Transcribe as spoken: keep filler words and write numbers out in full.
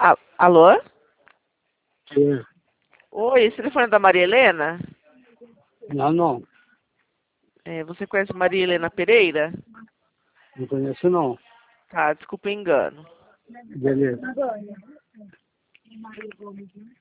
A- Alô? Sim. Oi, esse telefone é da Maria Helena? Não, não. É, você conhece Maria Helena Pereira? Não conheço, não. Tá, desculpa o engano. Beleza.